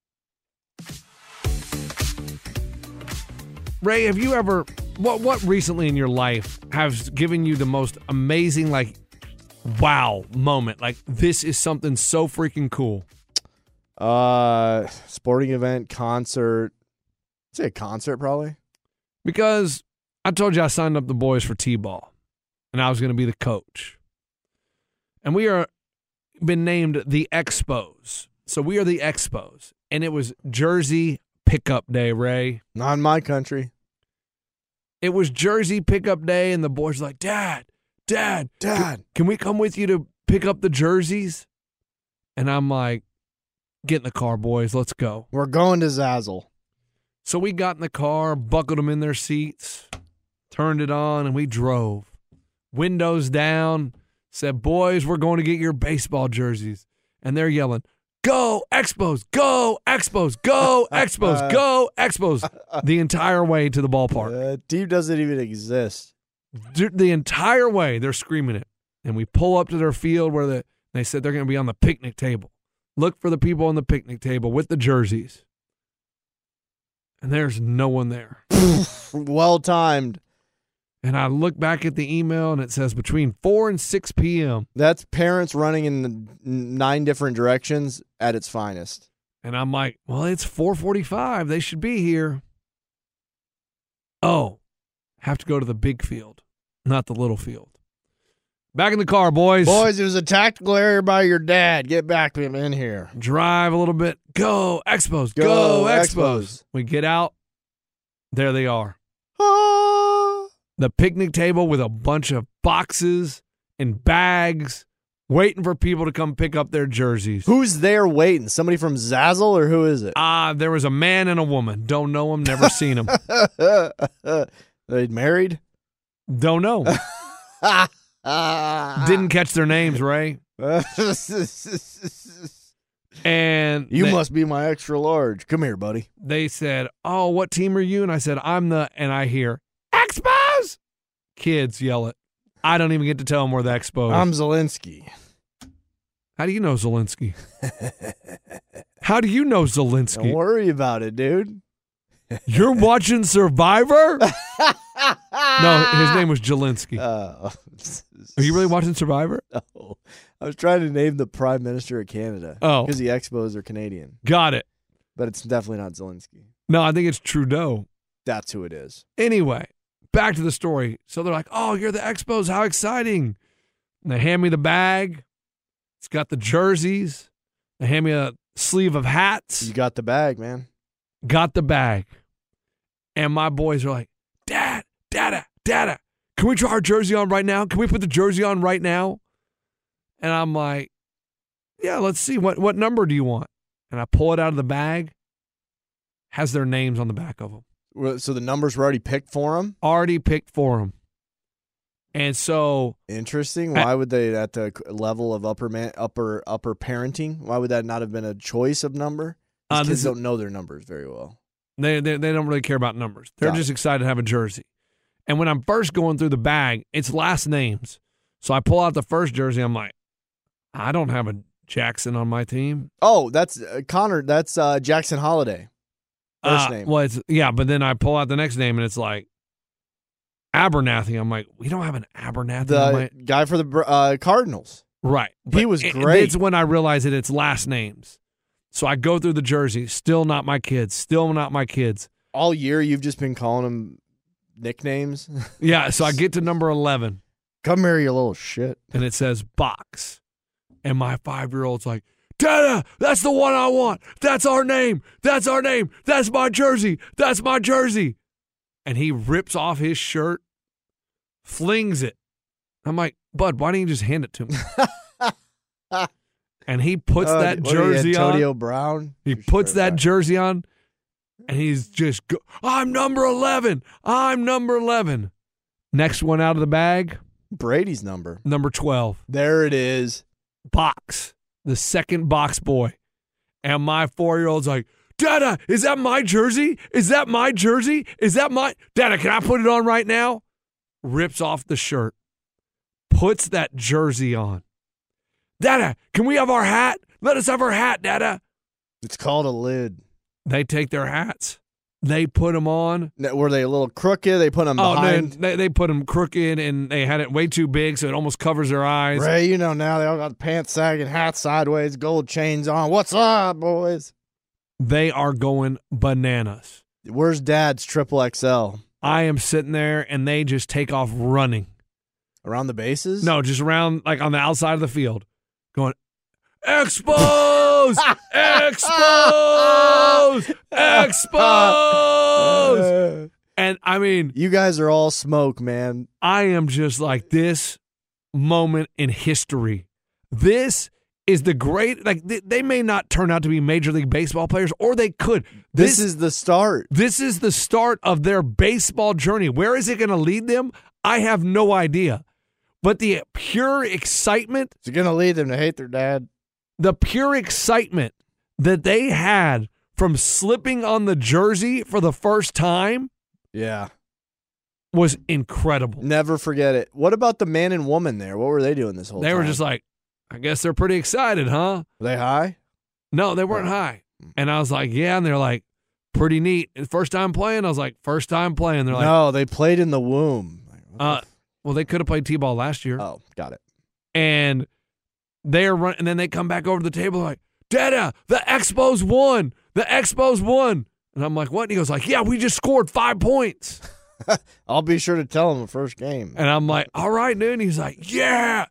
Ray, have you ever, what recently in your life has given you the most amazing, like, wow moment? Like, this is something so freaking cool. Sporting event, concert. I'd say a concert probably. Because I told you I signed up the boys for T-ball, and I was going to be the coach. And we are been named the Expos. So we are the Expos. And it was Jersey Pickup Day, Ray. Not in my country. It was Jersey Pickup Day, and the boys were like, Dad, can we come with you to pick up the jerseys? And I'm like, get in the car, boys. Let's go. We're going to Zazzle. So we got in the car, buckled them in their seats, turned it on, and we drove. Windows down, said, boys, we're going to get your baseball jerseys. And they're yelling, go Expos, go Expos, go Expos, go Expos, the entire way to the ballpark. Team doesn't even exist. The entire way, they're screaming it. And we pull up to their field where they said they're going to be on the picnic table. Look for the people on the picnic table with the jerseys. And there's no one there. Well timed. And I look back at the email, and it says between 4 and 6 p.m. That's parents running in 9 different directions at its finest. And I'm like, well, it's 4:45. They should be here. Oh, have to go to the big field, not the little field. Back in the car, boys. Boys, it was a tactical error by your dad. Get back in here. Drive a little bit. Go Expos. Go Expos. We get out. There they are. The picnic table with a bunch of boxes and bags waiting for people to come pick up their jerseys. Who's there waiting? Somebody from Zazzle, or who is it? There was a man and a woman. Don't know them, never seen them. They married? Don't know. Didn't catch their names, Ray. And you must be my extra large. Come here, buddy. They said, oh, what team are you? And I said, and I hear, Expos! Kids yell it. I don't even get to tell them we're the Expos. I'm Zelensky. How do you know Zelensky? How do you know Zelensky? Don't worry about it, dude. You're watching Survivor? No, his name was Zelensky. Are you really watching Survivor? No. I was trying to name the Prime Minister of Canada. Oh. Because the Expos are Canadian. Got it. But it's definitely not Zelensky. No, I think it's Trudeau. That's who it is. Anyway, back to the story. So they're like, oh, you're the Expos. How exciting. And they hand me the bag. It's got the jerseys. They hand me a sleeve of hats. You got the bag, man. Got the bag. And my boys are like, Dad, can we try our jersey on right now? Can we put the jersey on right now? And I'm like, yeah, let's see. What number do you want? And I pull it out of the bag. Has their names on the back of them. So the numbers were already picked for them? Already picked for them. And so. Interesting. Why would they, at the level of upper parenting, why would that not have been a choice of number? Kids don't know their numbers very well. They don't really care about numbers. They're just excited to have a jersey. And when I'm first going through the bag, it's last names. So I pull out the first jersey. I'm like, I don't have a Jackson on my team. Oh, that's Connor. That's Jackson Holiday. First name. Well, but then I pull out the next name, and it's like Abernathy. I'm like, we don't have an Abernathy. The guy for the Cardinals. Right. He was great. It's when I realize that it's last names. So I go through the jersey. Still not my kids. Still not my kids. All year you've just been calling them nicknames? Yeah, so I get to number 11. Come here, you little shit. And it says box. And my 5-year-old's like, Dada, that's the one I want. That's our name. That's our name. That's my jersey. That's my jersey. And he rips off his shirt, flings it. I'm like, Bud, why didn't you just hand it to me? And he puts that jersey on. Antonio Brown. He puts that jersey on, and he's just, I'm number 11. I'm number 11. Next one out of the bag. Brady's number. Number 12. There it is. Box. The second box boy. And my 4-year-old's like, Dada, is that my jersey? Is that my jersey? Is that my... Dada, can I put it on right now? Rips off the shirt. Puts that jersey on. Dada, can we have our hat? Let us have our hat, Dada. It's called a lid. They take their hats. They put them on. Were they a little crooked? They put them behind? No, they put them crooked, and they had it way too big, so it almost covers their eyes. Ray, you know now they all got pants sagging, hats sideways, gold chains on. What's up, boys? They are going bananas. Where's Dad's XXL? I am sitting there, and they just take off running. Around the bases? No, just around, like on the outside of the field. Going, expose! Expose! Expose! And I mean, you guys are all smoke, man. I am just like, this moment in history. This is the great, like, they may not turn out to be Major League Baseball players, or they could. This is the start. This is the start of their baseball journey. Where is it going to lead them? I have no idea. But the pure excitement. It's going to lead them to hate their dad. The pure excitement that they had from slipping on the jersey for the first time. Yeah. Was incredible. Never forget it. What about the man and woman there? What were they doing this whole time? They were just like, I guess they're pretty excited, huh? Were they high? No, they weren't high. And I was like, yeah. And they're like, pretty neat. First time playing? I was like, first time playing. They're like, no, they played in the womb. Well, they could have played T-ball last year. Oh, got it. And they are running, and then they come back over to the table like, Dada, the Expos won. The Expos won. And I'm like, what? And he goes like, yeah, we just scored 5 points. I'll be sure to tell him the first game. And I'm like, all right, dude. And he's like, yeah.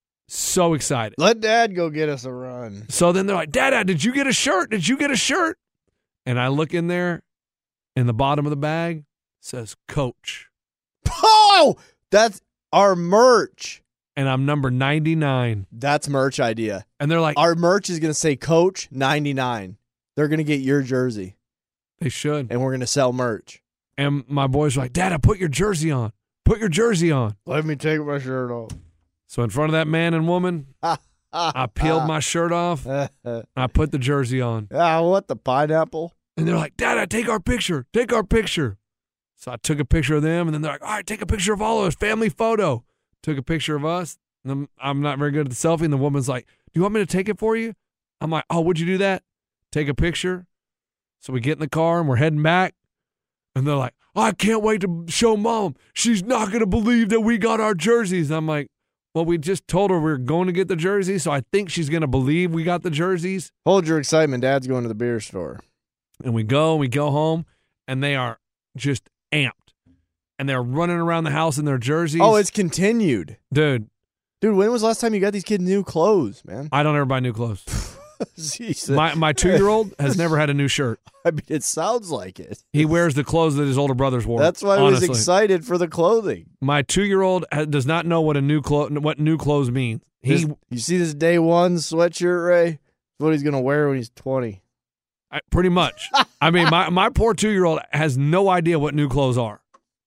So excited. Let Dad go get us a run. So then they're like, Dada, did you get a shirt? Did you get a shirt? And I look in there, in the bottom of the bag, says Coach. Oh! That's our merch. And I'm number 99. That's merch idea. And they're like, our merch is going to say Coach 99. They're going to get your jersey. They should. And we're going to sell merch. And my boys were like, Dada, put your jersey on. Put your jersey on. Let me take my shirt off. So in front of that man and woman, I peeled my shirt off. And I put the jersey on. What, the pineapple? And they're like, Dada, take our picture. Take our picture. So I took a picture of them, and then they're like, all right, take a picture of all of us, family photo. Took a picture of us. And I'm not very good at the selfie, and the woman's like, do you want me to take it for you? I'm like, oh, would you do that? Take a picture. So we get in the car, and we're heading back. And they're like, I can't wait to show Mom. She's not going to believe that we got our jerseys. And I'm like, well, we just told her we were going to get the jerseys, so I think she's going to believe we got the jerseys. Hold your excitement. Dad's going to the beer store. And we go home, and they are just amped. And they're running around the house in their jerseys. Oh, it's continued. Dude, when was the last time you got these kids new clothes, man? I don't ever buy new clothes. Jesus. My 2-year-old has never had a new shirt. I mean, it sounds like it. He wears the clothes that his older brothers wore. That's why he was excited for the clothing. My 2-year-old does not know what new clothes means. You see this day one sweatshirt, Ray? That's what he's going to wear when he's 20. Pretty much. I mean, my poor 2-year-old has no idea what new clothes are.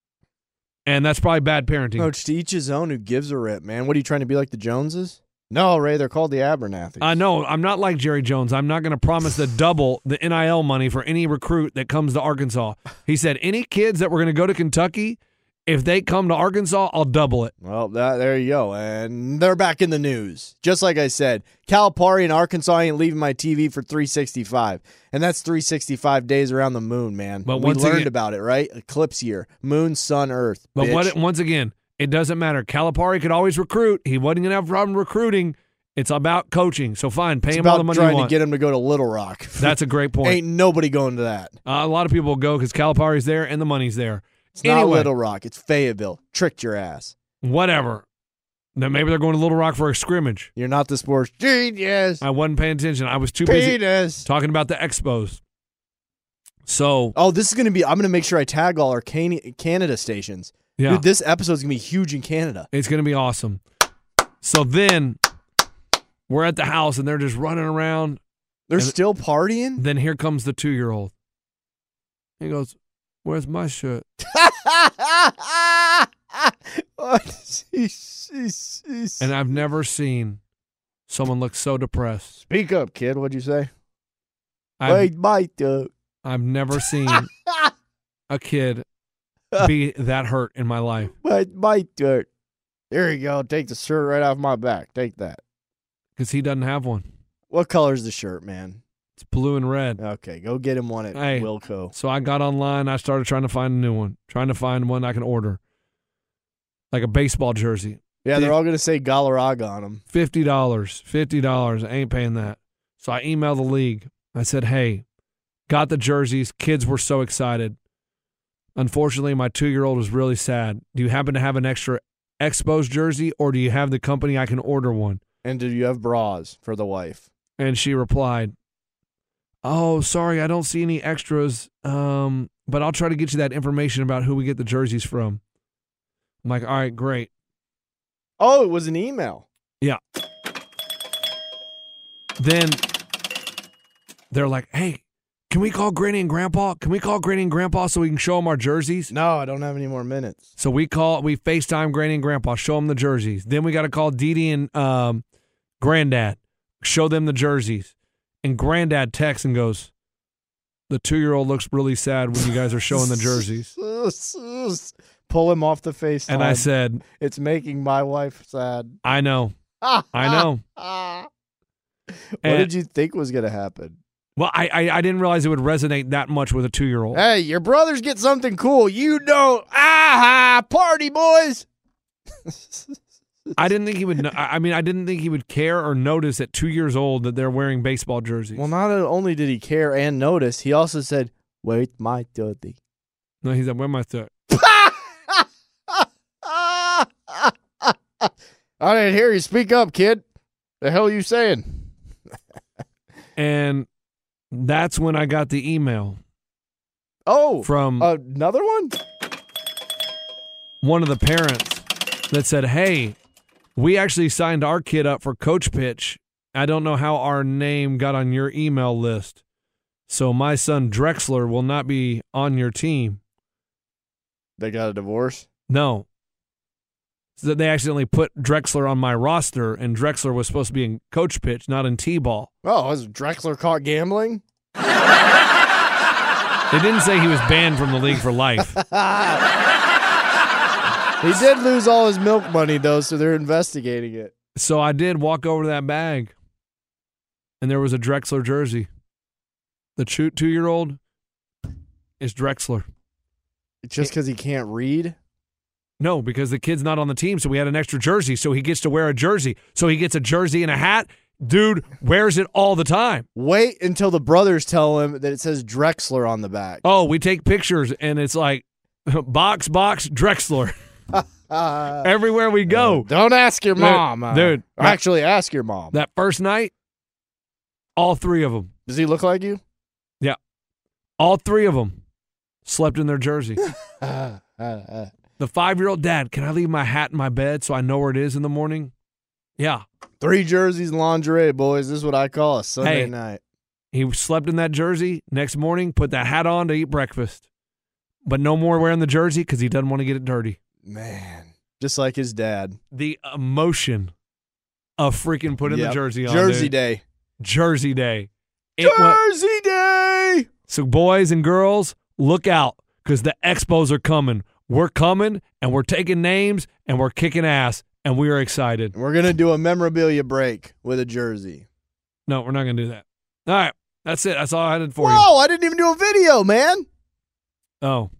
And that's probably bad parenting. Coach, to each his own. Who gives a rip, man? What are you trying to be like the Joneses? No, Ray, they're called the Abernathys. I know. I'm not like Jerry Jones. I'm not going to promise to double the NIL money for any recruit that comes to Arkansas. He said, any kids that were going to go to Kentucky, if they come to Arkansas, I'll double it. Well, there you go. And they're back in the news. Just like I said, Calipari in Arkansas ain't leaving my TV for 365. And that's 365 days around the moon, man. But we learned about it, right? Eclipse year. Moon, sun, earth. But once again, it doesn't matter. Calipari could always recruit. He wasn't going to have a problem recruiting. It's about coaching. So fine, pay him all the money you want. Trying to get him to go to Little Rock. That's a great point. Ain't nobody going to that. A lot of people will go because Calipari's there and the money's there. It's not Little Rock. It's Fayetteville. Tricked your ass. Whatever. Then maybe they're going to Little Rock for a scrimmage. You're not the sports genius. I wasn't paying attention. I was too busy talking about the Expos. So. Oh, this is going to be. I'm going to make sure I tag all our Canada stations. Yeah. Dude, this episode is going to be huge in Canada. It's going to be awesome. So then We're at the house, and they're just running around. They're And- still partying? Then here comes the 2-year-old. He goes, "Where's my shirt?" And I've never seen someone look so depressed. Speak up, kid. What'd you say? I've I've never seen a kid be that hurt in my life. my dirt. There you go. Take the shirt right off my back. Take that. Because he doesn't have one. What color's the shirt, man? It's blue and red. Okay, go get him one at Hey. Wilco. So I got online. I started trying to find a new one. Trying to find one I can order. Like a baseball jersey. Yeah, they're all going to say Galarraga on them. $50. $50. I ain't paying that. So I emailed the league. I said, hey, got the jerseys. Kids were so excited. Unfortunately, my 2-year-old was really sad. Do you happen to have an extra Expos jersey, or do you have the company I can order one? And do you have bras for the wife? And she replied, oh, sorry, I don't see any extras, but I'll try to get you that information about who we get the jerseys from. I'm like, all right, great. Oh, it was an email. Yeah. Then they're like, hey, can we call Granny and Grandpa? Can we call Granny and Grandpa so we can show them our jerseys? No, I don't have any more minutes. So we FaceTime Granny and Grandpa, show them the jerseys. Then we got to call Dee Dee and Granddad, show them the jerseys. And Granddad texts and goes, the 2-year-old looks really sad when you guys are showing the jerseys. Pull him off the FaceTime. And I said, it's making my wife sad. I know. I know. What did you think was going to happen? Well, I didn't realize it would resonate that much with a 2-year-old. Hey, your brothers get something cool. You don't. Party, boys. I didn't think he would. I didn't think he would care or notice at 2 years old that they're wearing baseball jerseys. Well, not only did he care and notice, he also said, "Wait, my dirty." No, he said, "Where my shirt?" I didn't hear you. Speak up, kid. The hell are you saying? And that's when I got the email. Oh, from another one of the parents that said, hey, we actually signed our kid up for coach pitch. I don't know how our name got on your email list. So my son Drexler will not be on your team. They got a divorce? No. So they accidentally put Drexler on my roster, and Drexler was supposed to be in coach pitch, not in T-ball. Oh, was Drexler caught gambling? They didn't say he was banned from the league for life. He did lose all his milk money, though, so they're investigating it. So I did walk over to that bag, and there was a Drexler jersey. The 2-year-old is Drexler. Just because he can't read? No, because the kid's not on the team, so we had an extra jersey, so he gets to wear a jersey. So he gets a jersey and a hat. Dude wears it all the time. Wait until the brothers tell him that it says Drexler on the back. Oh, we take pictures, and it's like, box, Drexler. Everywhere we go. Don't ask your mom. Dude. Actually, ask your mom. That first night, all 3 of them. Does he look like you? Yeah. All 3 of them slept in their jersey. The 5-year-old, Dad, can I leave my hat in my bed so I know where it is in the morning? Yeah. 3 jerseys and lingerie, boys. This is what I call a Sunday night. He slept in that jersey. Next morning, put that hat on to eat breakfast. But no more wearing the jersey because he doesn't want to get it dirty. Man. Just like his dad. The emotion of freaking putting the jersey on. Jersey dude. Day. Jersey Day. Jersey Day! So boys and girls, look out because the Expos are coming. We're coming, and we're taking names, and we're kicking ass, and we are excited. We're going to do a memorabilia break with a jersey. No, we're not going to do that. All right. That's it. That's all I had for you. Whoa, I didn't even do a video, man. Oh.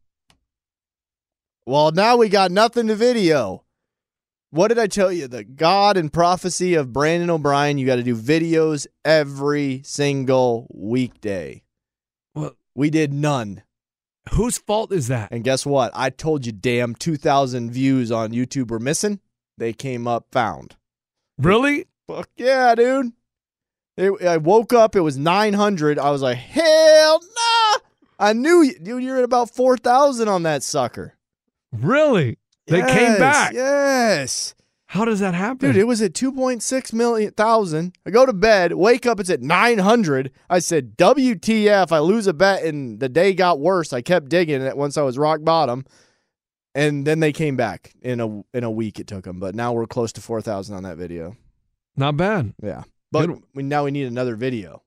Well, now we got nothing to video. What did I tell you? The God and prophecy of Brandon O'Brien, you got to do videos every single weekday. Well, we did none. Whose fault is that? And guess what? I told you, damn, 2,000 views on YouTube were missing. They came up found. Really? Fuck yeah, dude. I woke up, it was 900. I was like, hell nah. I knew you. Dude, you're at about 4,000 on that sucker. Really? They came back. Yes. How does that happen? Dude, it was at 2.6 million thousand. I go to bed, wake up, it's at 900. I said, WTF, I lose a bet, and the day got worse. I kept digging it once I was rock bottom. And then they came back in a week it took them. But now we're close to 4,000 on that video. Not bad. Yeah. But now we need another video.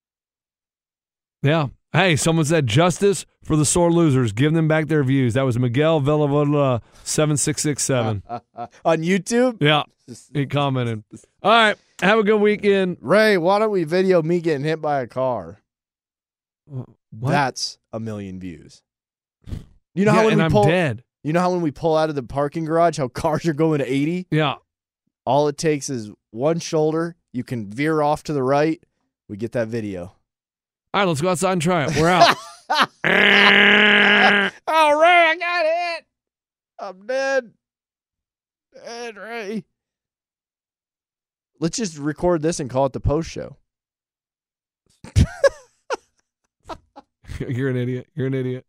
Yeah. Hey, someone said justice for the sore losers. Give them back their views. That was Miguel Villavola 7667. On YouTube? Yeah. He commented. All right. Have a good weekend. Ray, why don't we video me getting hit by a car? What? That's 1 million views. You know how when I'm dead. You know how when we pull out of the parking garage, how cars are going to 80? Yeah. All it takes is one shoulder. You can veer off to the right. We get that video. All right, let's go outside and try it. We're out. Oh, Ray, I got hit. I'm dead. Dead, Ray. Let's just record this and call it the post show. You're an idiot. You're an idiot.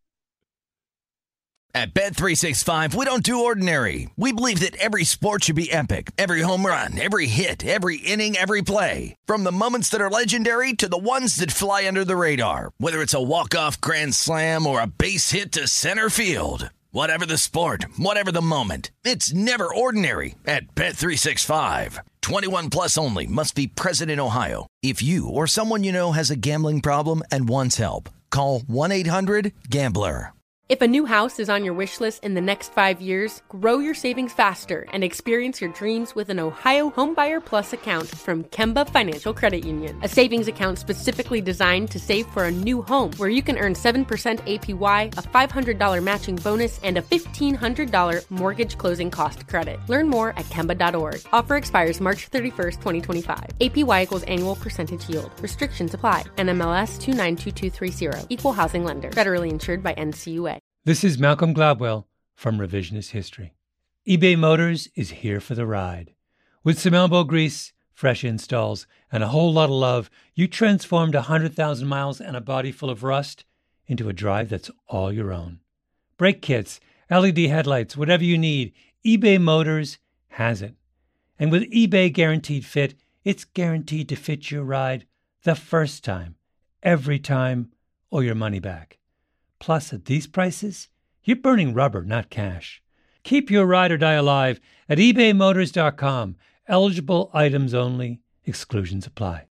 At Bet365, we don't do ordinary. We believe that every sport should be epic. Every home run, every hit, every inning, every play. From the moments that are legendary to the ones that fly under the radar. Whether it's a walk-off grand slam or a base hit to center field. Whatever the sport, whatever the moment. It's never ordinary at Bet365. 21 plus only. Must be present in Ohio. If you or someone you know has a gambling problem and wants help, call 1-800-GAMBLER. If a new house is on your wish list in the next 5 years, grow your savings faster and experience your dreams with an Ohio Homebuyer Plus account from Kemba Financial Credit Union. A savings account specifically designed to save for a new home where you can earn 7% APY, a $500 matching bonus, and a $1,500 mortgage closing cost credit. Learn more at Kemba.org. Offer expires March 31st, 2025. APY equals annual percentage yield. Restrictions apply. NMLS 292230. Equal housing lender. Federally insured by NCUA. This is Malcolm Gladwell from Revisionist History. eBay Motors is here for the ride. With some elbow grease, fresh installs, and a whole lot of love, you transformed 100,000 miles and a body full of rust into a drive that's all your own. Brake kits, LED headlights, whatever you need, eBay Motors has it. And with eBay Guaranteed Fit, it's guaranteed to fit your ride the first time, every time, or your money back. Plus, at these prices, you're burning rubber, not cash. Keep your ride or die alive at ebaymotors.com. Eligible items only. Exclusions apply.